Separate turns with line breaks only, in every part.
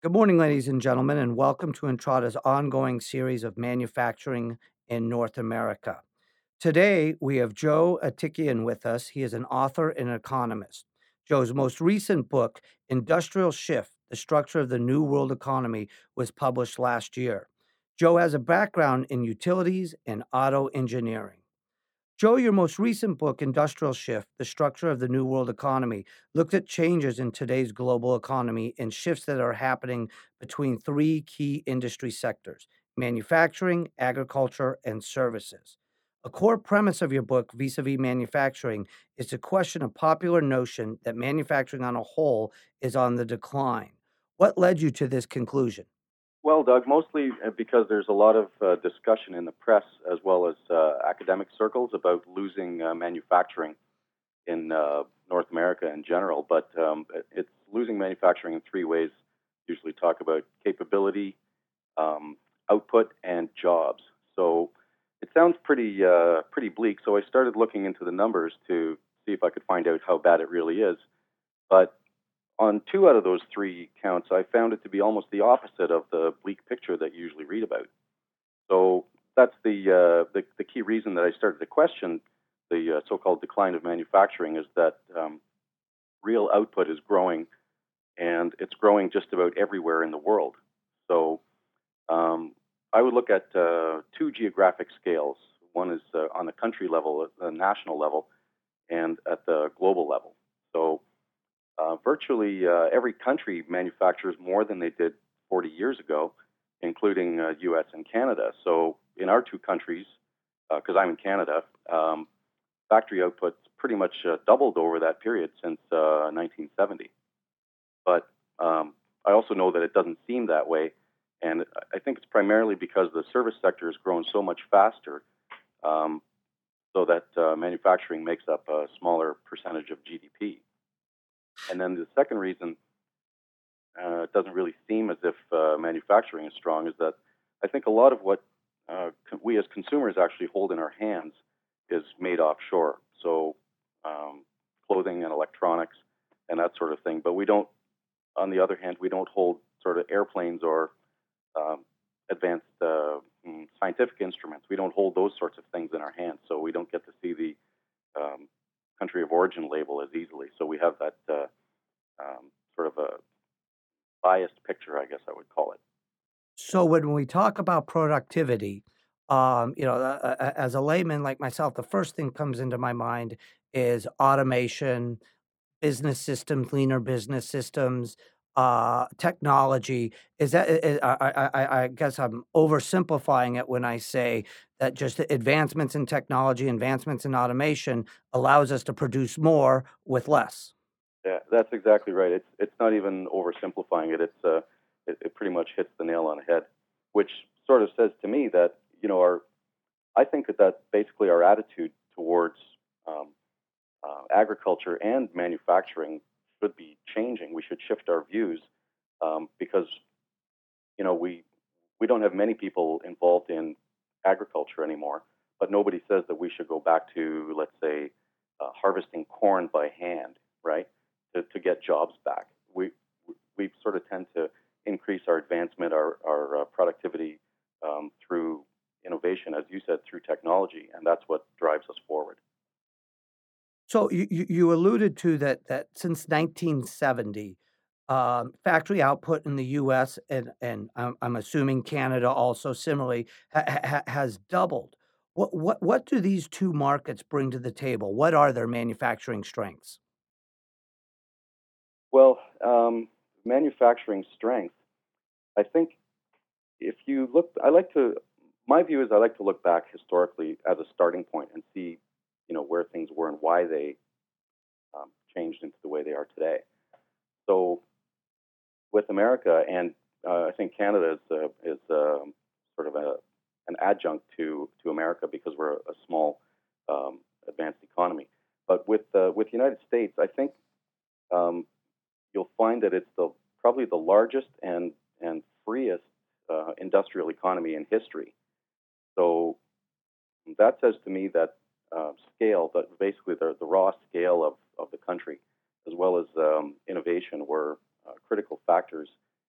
Good morning, ladies and gentlemen, and welcome to Entrada's ongoing series of manufacturing in North America. Today, we have Joe Atikian with us. He is an author and economist. Joe's most recent book, Industrial Shift: The Structure of the New World Economy, was published last year. Joe has a background in utilities and auto engineering. Joe, your most recent book, Industrial Shift: The Structure of the New World Economy, looked at changes in today's global economy and shifts that are happening between three key industry sectors: manufacturing, agriculture, and services. A core premise of your book, vis a vis manufacturing, is to question a popular notion that manufacturing on a whole is on the decline. What led you to this conclusion?
Well, Doug, mostly because there's a lot of discussion in the press as well as academic circles about losing manufacturing in North America in general. But it's losing manufacturing in three ways. Usually talk about capability, output, and jobs. So it sounds pretty bleak. So I started looking into the numbers to see if I could find out how bad it really is. But on two out of those three counts, I found it to be almost the opposite of the bleak picture that you usually read about. So that's the key reason that I started to question the so-called decline of manufacturing is that real output is growing, and it's growing just about everywhere in the world. So I would look at two geographic scales. One is on the country level, at the national level, and at the global level. So virtually every country manufactures more than they did 40 years ago, including U.S. and Canada. So in our two countries, because I'm in Canada, factory output's pretty much doubled over that period since 1970. But I also know that it doesn't seem that way, and I think it's primarily because the service sector has grown so much faster, so that manufacturing makes up a smaller percentage of GDP. And then the second reason it doesn't really seem as if manufacturing is strong is that I think a lot of what we as consumers actually hold in our hands is made offshore. So clothing and electronics and that sort of thing. But we don't, on the other hand, we don't hold sort of airplanes or advanced scientific instruments. We don't hold those sorts of things in our hands. So we don't get to see the country of origin label as easily. So we have that sort of a biased picture, I guess I would call it.
So when we talk about productivity, as a layman like myself, the first thing comes into my mind is automation, business systems, leaner business systems, technology. Is that? I guess I'm oversimplifying it when I say that just the advancements in technology, advancements in automation, allows us to produce more with less.
Yeah, that's exactly right. It's not even oversimplifying it. It pretty much hits the nail on the head, which sort of says to me that our I think that that's basically our attitude towards um, agriculture and manufacturing should be changing. We should shift our views because we don't have many people involved in agriculture anymore, but nobody says that we should go back to, let's say, harvesting corn by hand, right? To get jobs back. We sort of tend to increase our advancement, our productivity through innovation, as you said, through technology, and that's what drives us forward.
So you alluded to that since 1970, factory output in the U.S. and I'm assuming Canada also similarly has doubled. What do these two markets bring to the table? What are their manufacturing strengths?
Well, manufacturing strength. I think if you look, I like to. My view is I like to look back historically as a starting point and see, where things were and why they changed into the way they are today. So with America and I think Canada is sort of an adjunct to America because we're a small advanced economy. But with the United States, I think um, you'll find that it's probably the largest and freest industrial economy in history. So that says to me that scale, that basically the raw scale of the country, as well as innovation, were critical factors in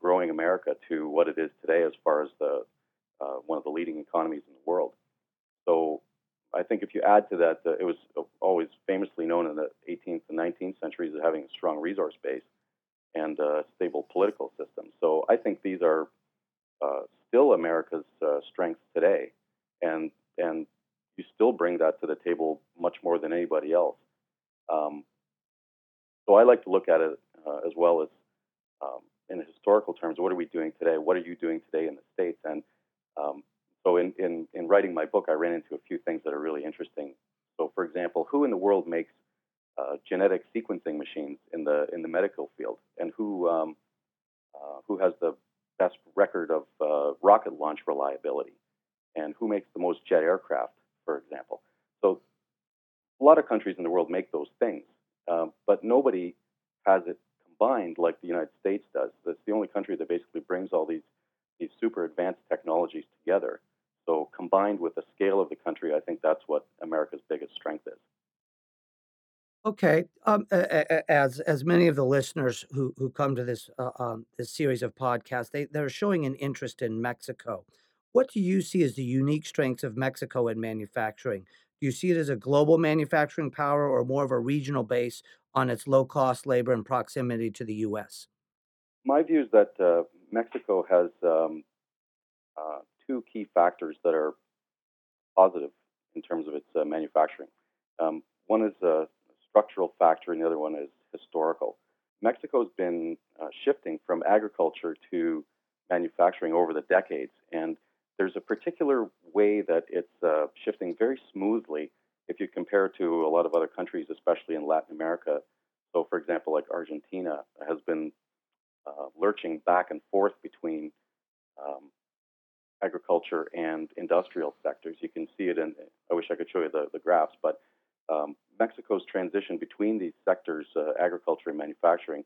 growing America to what it is today as far as the one of the leading economies in the world. So I think if you add to that, it was always famously known in the 18th and 19th centuries as having a strong resource base and a stable political system. So I think these are still America's strengths today, and you still bring that to the table much more than anybody else. Um, so I like to look at it as well as in historical terms. What are we doing today? What are you doing today in the states? And so in writing my book, I ran into a few things that are really interesting. So, for example, who in the world makes genetic sequencing machines in the medical field, and who has the best record of rocket launch reliability, and who makes the most jet aircraft, for example. So a lot of countries in the world make those things, but nobody has it combined like the United States does. That's the only country that basically brings all these super advanced technologies together. So combined with the scale of the country, I think that's what America's biggest strength is.
Okay. As many of the listeners who come to this series of podcasts, they're showing an interest in Mexico. What do you see as the unique strengths of Mexico in manufacturing? Do you see it as a global manufacturing power or more of a regional base on its low cost labor and proximity to the U.S.?
My view is that Mexico has two key factors that are positive in terms of its manufacturing. One is a structural factor, and the other one is historical. Mexico's been shifting from agriculture to manufacturing over the decades, and there's a particular way that it's shifting very smoothly if you compare it to a lot of other countries, especially in Latin America. So, for example, like Argentina has been lurching back and forth between um, agriculture and industrial sectors. You can see it in, I wish I could show you the graphs, but Mexico's transition between these sectors, agriculture and manufacturing,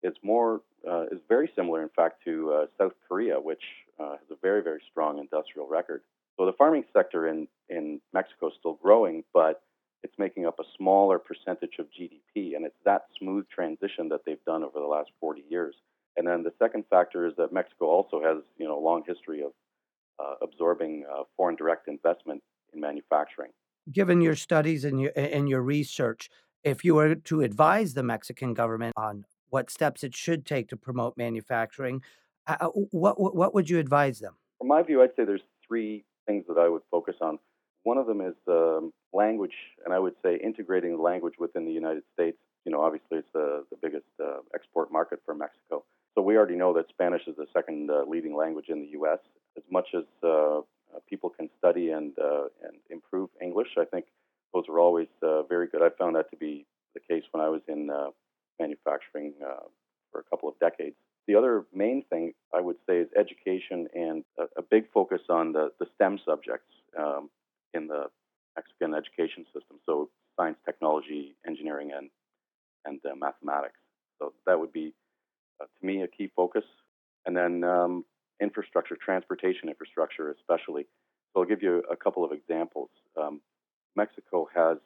is very similar, in fact, to South Korea, which has a very, very strong industrial record. So the farming sector in Mexico is still growing, but it's making up a smaller percentage of GDP, and it's that smooth transition that they've done over the last 40 years. And then the second factor is that Mexico also has, a long history of absorbing foreign direct investment in manufacturing.
Given your studies and your research, if you were to advise the Mexican government on what steps it should take to promote manufacturing, what would you advise them?
From my view, I'd say there's three things that I would focus on. One of them is language, and I would say integrating the language within the United States. Obviously, it's the biggest export market for Mexico. So we already know that Spanish is the second leading language in the U.S. As much as people can study and improve English, I think those are always very good. I found that to be the case when I was in manufacturing for a couple of decades. The other main thing I would say is education and a big focus on the STEM subjects in the Mexican education system. So science, technology, engineering, and mathematics. So that would be, to me, a key focus. And then infrastructure, transportation infrastructure, especially. So I'll give you a couple of examples. Mexico has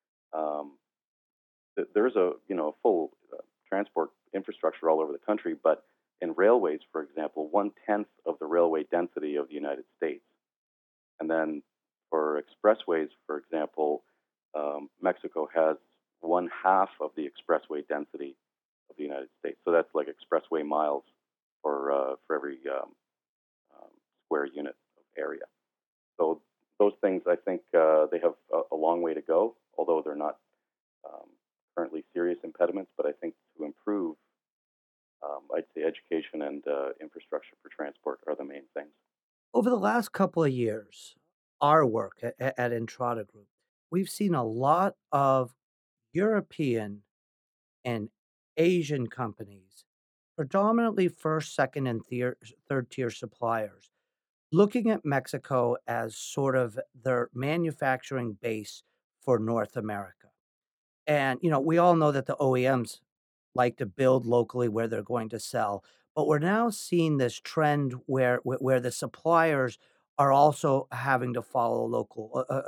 there's a full transport infrastructure all over the country, but in railways, for example, 1/10 of the railway density of the United States. And then for expressways, for example, Mexico has 1/2 of the expressway density of the United States. So that's like expressway miles for every um, square unit of area. So those things, I think, they have a long way to go, although they're not um, currently serious impediments. But I think to improve, I'd say education and infrastructure for transport are the main things.
Over the last couple of years, our work at Entrada Group, we've seen a lot of European and Asian companies, predominantly first, second, and third tier suppliers, looking at Mexico as sort of their manufacturing base for North America. And, we all know that the OEMs like to build locally where they're going to sell, but we're now seeing this trend where the suppliers are also having to follow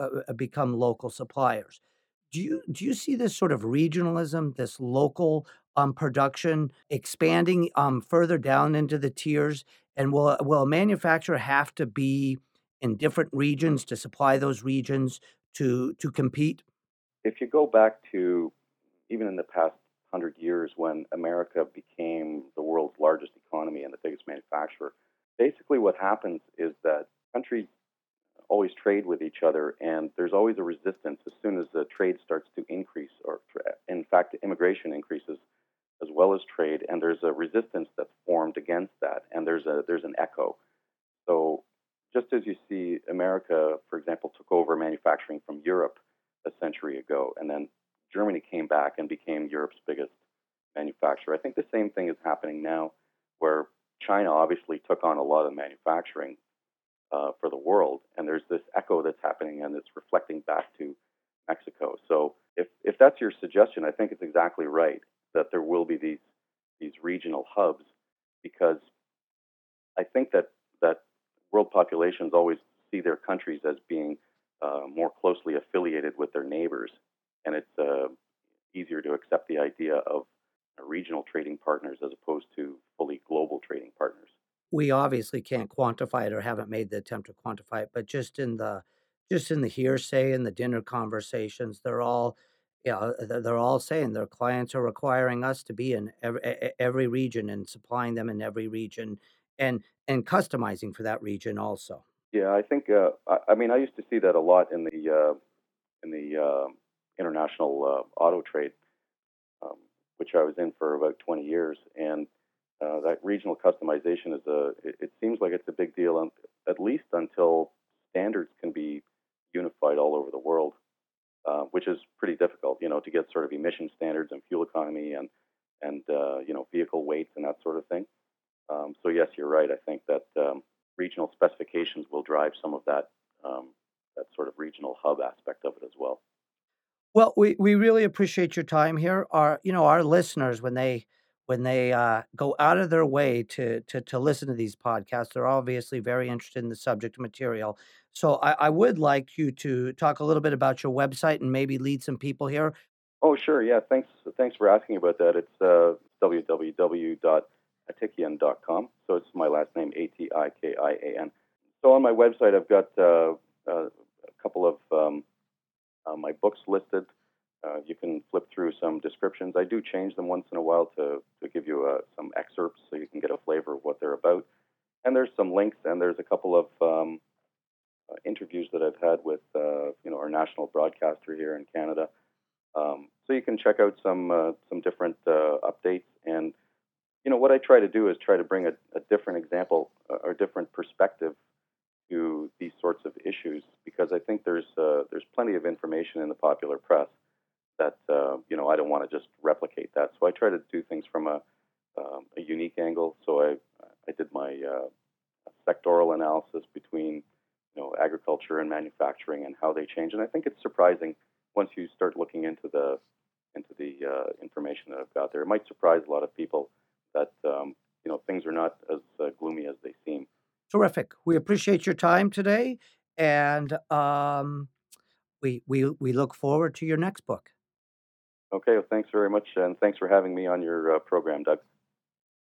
become local suppliers. Do you see this sort of regionalism, this local production expanding further down into the tiers? And will a manufacturer have to be in different regions to supply those regions to compete?
If you go back to even in the past 100 years when America became the world's largest economy and the biggest manufacturer, basically what happens is that countries always trade with each other, and there's always a resistance as soon as the trade starts to increase, or in fact, immigration increases as well as trade, and there's a resistance that's formed against that, and there's an echo. So just as you see, America, for example, took over manufacturing from Europe a century ago, and then Germany came back and became Europe's biggest manufacturer. I think the same thing is happening now, where China obviously took on a lot of manufacturing for the world, and there's this echo that's happening, and it's reflecting back to Mexico. So if that's your suggestion, I think it's exactly right that there will be these regional hubs, because I think that world populations always see their countries as being more closely affiliated with their neighbors, and it's easier to accept the idea of regional trading partners as opposed to fully global trading partners.
We obviously can't quantify it or haven't made the attempt to quantify it, but just in the hearsay and the dinner conversations, they're all, yeah, they're all saying their clients are requiring us to be in every region and supplying them in every region and customizing for that region also.
Yeah, I think. I mean, I used to see that a lot in the international auto trade, um, which I was in for about 20 years, and that regional customization is it seems like it's a big deal, at least until standards can be unified all over the world, which is pretty difficult, to get sort of emission standards and fuel economy and vehicle weights and that sort of thing. So yes, you're right. I think that regional specifications will drive some of that sort of regional hub aspect of it as well.
Well, we really appreciate your time here. Our listeners, when they go out of their way to listen to these podcasts, they're obviously very interested in the subject material. So I would like you to talk a little bit about your website and maybe lead some people here.
Oh, sure. Yeah. Thanks for asking about that. It's www.atikian.com. So it's my last name, Atikian. So on my website, I've got a couple of my books listed. You can flip through some descriptions. I do change them once in a while to give you some excerpts so you can get a flavor of what they're about. And there's some links, and there's a couple of interviews that I've had with our national broadcaster here in Canada. So you can check out some different updates. And what I try to do is try to bring a different example or different perspective to these sorts of issues, because I think there's plenty of information in the popular press that I don't want to just replicate that. So I try to do things from a unique angle. So I did my sectoral analysis between agriculture and manufacturing and how they change, and I think it's surprising once you start looking into the information that I've got there. It might surprise a lot of people that things are not as gloomy as they seem.
Terrific. We appreciate your time today, and we look forward to your next book.
Okay, well, thanks very much, and thanks for having me on your program, Doug.